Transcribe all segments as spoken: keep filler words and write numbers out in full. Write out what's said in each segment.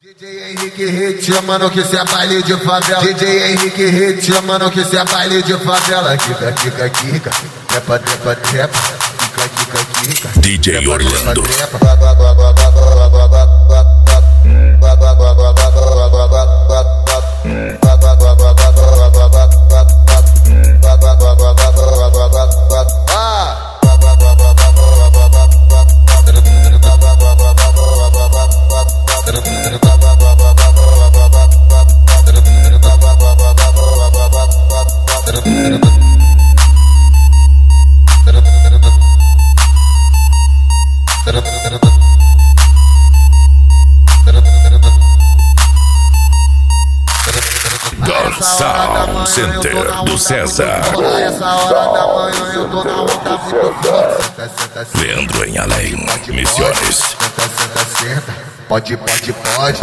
D J Henrique Hit, chamando que cê é baile de favela. D J Henrique Hit, chamando que cê é baile de favela. Kika, kika, kika, trepa, trepa, trepa. Kika, kika, kika, D J Orlando. Sound Center do César. Essa hora da manhã eu tô na onda muito forte. Leandro em Além, Missões. Senta, senta, senta. Pode, pode, pode.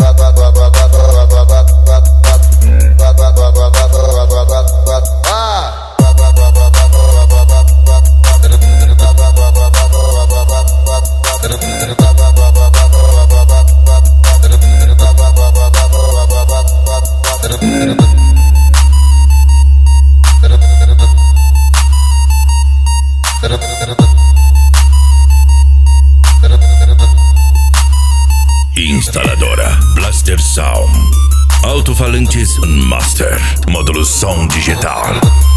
Instaladora Blaster Sound. Alto-falantes Master. Módulo som digital.